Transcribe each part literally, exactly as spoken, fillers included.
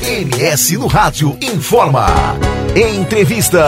M S no Rádio informa. Entrevista.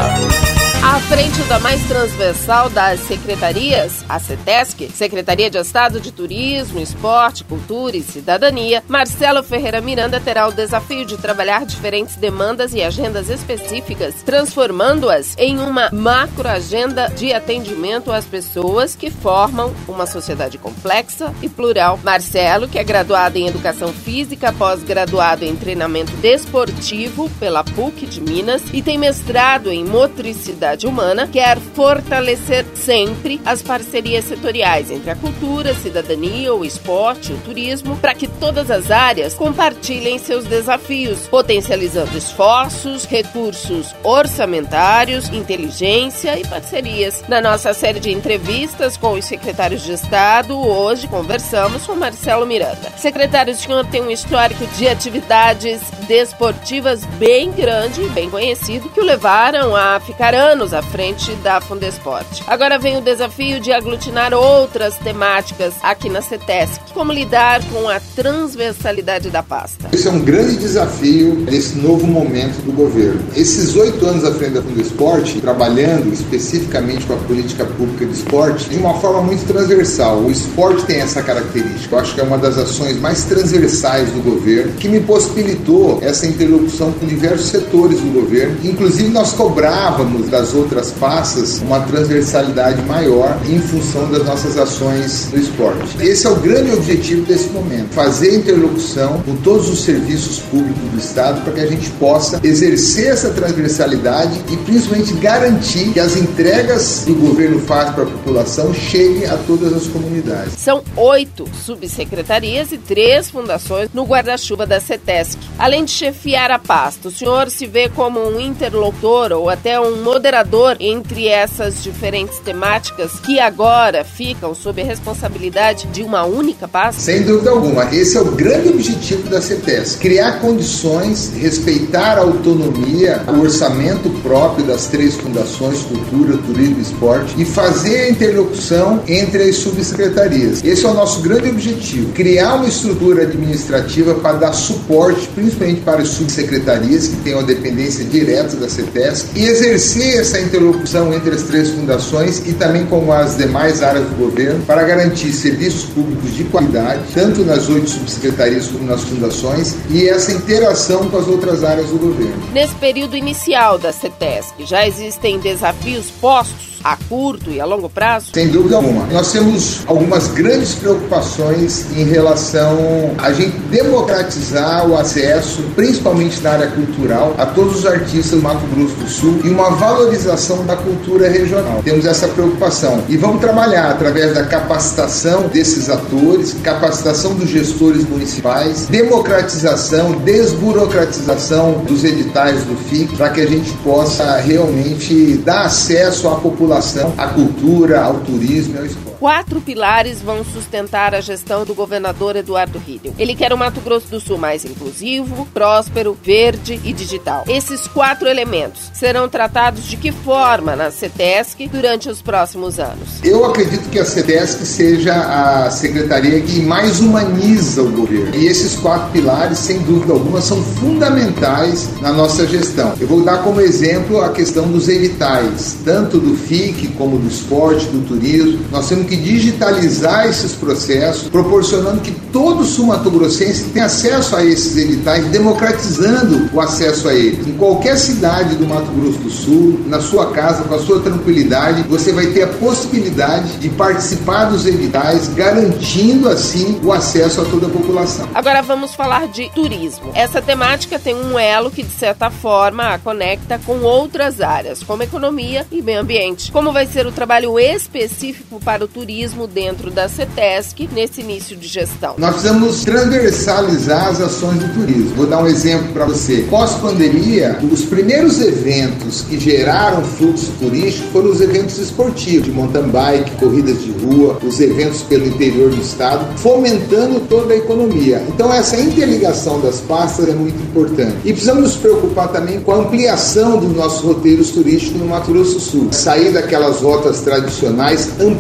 À frente da mais transversal das secretarias, a CETESC, Secretaria de Estado de Turismo, Esporte, Cultura e Cidadania, Marcelo Ferreira Miranda terá o desafio de trabalhar diferentes demandas e agendas específicas, transformando-as em uma macroagenda de atendimento às pessoas que formam uma sociedade complexa e plural. Marcelo, que é graduado em Educação Física, pós-graduado em Treinamento Desportivo pela P U C de Minas e tem mestrado em Motricidade Humana, quer fortalecer sempre as parcerias setoriais entre a cultura, a cidadania, o esporte, o turismo, para que todas as áreas compartilhem seus desafios, potencializando esforços, recursos orçamentários, inteligência e parcerias. Na nossa série de entrevistas com os secretários de Estado, hoje conversamos com Marcelo Miranda. Secretário, o senhor tem um histórico de atividades desportivas bem grande e bem conhecido, que o levaram a ficar anos à frente da Fundesporte. Agora vem o desafio de aglutinar outras temáticas aqui na CETESC. Como lidar com a transversalidade da pasta? Esse é um grande desafio nesse novo momento do governo. Esses oito anos à frente da Fundesporte, trabalhando especificamente com a política pública de esporte, de uma forma muito transversal. O esporte tem essa característica. Eu acho que é uma das ações mais transversais do governo, que me possibilitou essa interlocução com diversos setores do governo. Inclusive, nós cobrávamos das outras pastas uma transversalidade maior em função das nossas ações no esporte. Esse é o grande objetivo desse momento, fazer interlocução com todos os serviços públicos do Estado para que a gente possa exercer essa transversalidade e principalmente garantir que as entregas que o governo faz para a população cheguem a todas as comunidades. São oito subsecretarias e três fundações no guarda-chuva da CETESC. Além de chefiar a pasta, o senhor se vê como um interlocutor ou até um moderador entre essas diferentes temáticas que agora ficam sob a responsabilidade de uma única pasta? Sem dúvida alguma. Esse é o grande objetivo da CETESC. Criar condições, respeitar a autonomia, o orçamento próprio das três fundações, Cultura, Turismo e Esporte, e fazer a interlocução entre as subsecretarias. Esse é o nosso grande objetivo. Criar uma estrutura administrativa para dar suporte, principalmente para as subsecretarias, que têm uma dependência direta da CETESC, e exercer essa interlocução entre as três fundações e também com as demais áreas do governo para garantir serviços públicos de qualidade, tanto nas oito subsecretarias como nas fundações, e essa interação com as outras áreas do governo. Nesse período inicial da CETESC, já existem desafios postos a curto e a longo prazo? Sem dúvida alguma. Nós temos algumas grandes preocupações em relação a gente democratizar o acesso, principalmente na área cultural, a todos os artistas do Mato Grosso do Sul e uma valorização da cultura regional. Temos essa preocupação e vamos trabalhar através da capacitação desses atores, capacitação dos gestores municipais, democratização, desburocratização dos editais do F I C, para que a gente possa realmente dar acesso à população, à cultura, ao turismo e ao esporte. Quatro pilares vão sustentar a gestão do governador Eduardo Ridel. Ele quer um Mato Grosso do Sul mais inclusivo, próspero, verde e digital. Esses quatro elementos serão tratados de que forma na CETESC durante os próximos anos? Eu acredito que a CETESC seja a secretaria que mais humaniza o governo. E esses quatro pilares, sem dúvida alguma, são fundamentais na nossa gestão. Eu vou dar como exemplo a questão dos editais, tanto do F I C como do esporte, do turismo. Nós temos que digitalizar esses processos, proporcionando que todo sul-mato-grossense tenha acesso a esses editais, democratizando o acesso a eles. Em qualquer cidade do Mato Grosso do Sul, na sua casa, com a sua tranquilidade, você vai ter a possibilidade de participar dos editais, garantindo assim o acesso a toda a população. Agora vamos falar de turismo. Essa temática tem um elo que, de certa forma, a conecta com outras áreas, como economia e meio ambiente. Como vai ser o trabalho específico para o turismo dentro da CETESC nesse início de gestão? Nós precisamos transversalizar as ações do turismo. Vou dar um exemplo para você. Pós-pandemia, os primeiros eventos que geraram fluxo turístico foram os eventos esportivos, de mountain bike, corridas de rua, os eventos pelo interior do estado, fomentando toda a economia. Então essa interligação das pastas é muito importante. E precisamos nos preocupar também com a ampliação dos nossos roteiros turísticos no Mato Grosso do Sul. Sair daquelas rotas tradicionais, ampliando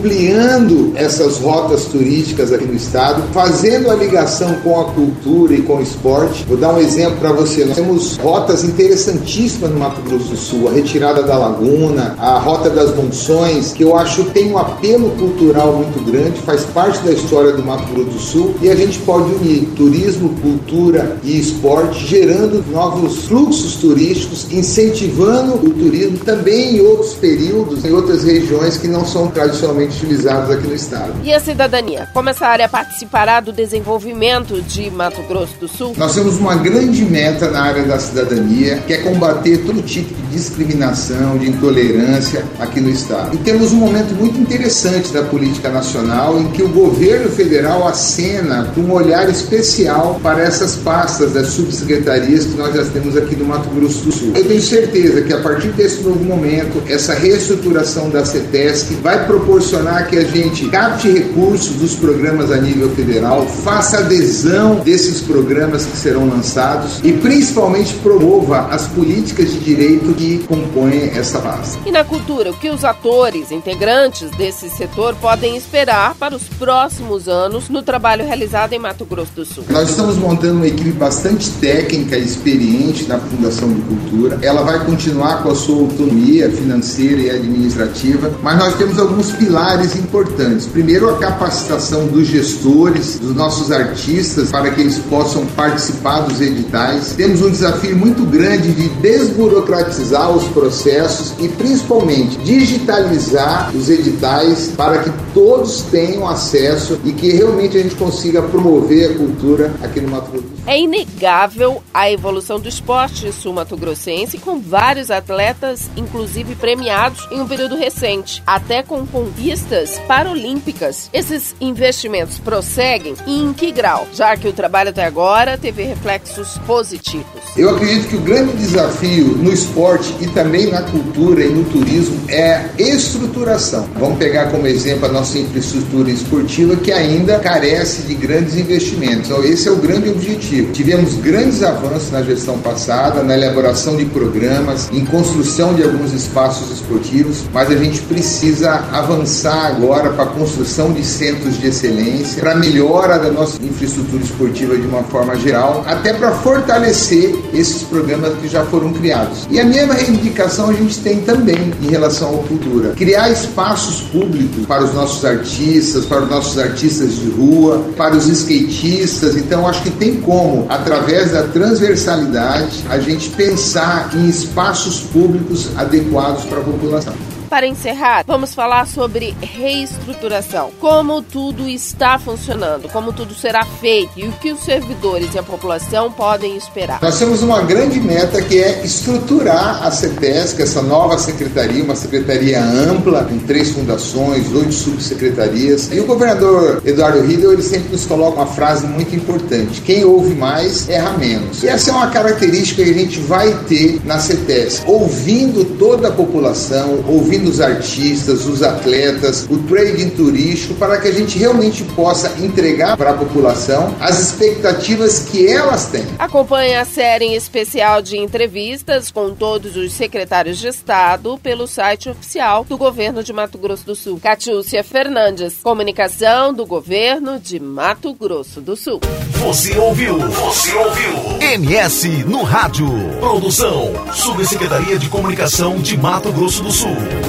criando essas rotas turísticas aqui no estado, fazendo a ligação com a cultura e com o esporte. Vou dar um exemplo para você. Nós temos rotas interessantíssimas no Mato Grosso do Sul, a retirada da Laguna, a Rota das Monções, que eu acho que tem um apelo cultural muito grande, faz parte da história do Mato Grosso do Sul, e a gente pode unir turismo, cultura e esporte, gerando novos fluxos turísticos, incentivando o turismo também em outros períodos, em outras regiões que não são tradicionalmente utilizadas aqui no estado. E a cidadania? Como essa área participará do desenvolvimento de Mato Grosso do Sul? Nós temos uma grande meta na área da cidadania, que é combater todo tipo de discriminação, de intolerância aqui no estado. E temos um momento muito interessante da política nacional em que o governo federal acena com um olhar especial para essas pastas das subsecretarias que nós já temos aqui no Mato Grosso do Sul. Eu tenho certeza que a partir desse novo momento, essa reestruturação da CETESC vai proporcionar que a gente capte recursos dos programas a nível federal, faça adesão desses programas que serão lançados e principalmente promova as políticas de direito que compõem essa pasta. E na cultura, o que os atores, integrantes desse setor podem esperar para os próximos anos no trabalho realizado em Mato Grosso do Sul? Nós estamos montando uma equipe bastante técnica e experiente na Fundação de Cultura. Ela vai continuar com a sua autonomia financeira e administrativa, mas nós temos alguns pilares importantes. Primeiro, a capacitação dos gestores, dos nossos artistas, para que eles possam participar dos editais. Temos um desafio muito grande de desburocratizar os processos e, principalmente, digitalizar os editais para que todos tenham acesso e que realmente a gente consiga promover a cultura aqui no Mato Grosso do Sul. É inegável a evolução do esporte sul-mato-grossense, com vários atletas, inclusive premiados em um período recente, até com conquistas paralímpicas. Esses investimentos prosseguem e em que grau, já que o trabalho até agora teve reflexos positivos? Eu acredito que o grande desafio no esporte e também na cultura e no turismo é a estruturação. Vamos pegar como exemplo a nossa infraestrutura esportiva, que ainda carece de grandes investimentos. Então, esse é o grande objetivo. Tivemos grandes avanços na gestão passada, na elaboração de programas, em construção de alguns espaços esportivos, mas a gente precisa avançar agora para a construção de centros de excelência, para a melhora da nossa infraestrutura esportiva de uma forma geral, até para fortalecer esses programas que já foram criados. E a mesma reivindicação a gente tem também em relação à cultura. Criar espaços públicos para os nossos artistas, para os nossos artistas de rua, para os skatistas. Então, acho que tem como, através da transversalidade, a gente pensar em espaços públicos adequados para a população. Para encerrar, vamos falar sobre reestruturação. Como tudo está funcionando, como tudo será feito e o que os servidores e a população podem esperar. Nós temos uma grande meta que é estruturar a CETESC, essa nova secretaria, uma secretaria ampla, em três fundações, oito subsecretarias. E o governador Eduardo Riedel, ele sempre nos coloca uma frase muito importante: quem ouve mais, erra menos. E essa é uma característica que a gente vai ter na CETESC, ouvindo toda a população, ouvindo os artistas, os atletas, o trading turístico, para que a gente realmente possa entregar para a população as expectativas que elas têm. Acompanhe a série em especial de entrevistas com todos os secretários de Estado pelo site oficial do Governo de Mato Grosso do Sul. Catiúcia Fernandes, comunicação do Governo de Mato Grosso do Sul. Você ouviu? Você ouviu? M S no rádio. Produção, Subsecretaria de Comunicação de Mato Grosso do Sul.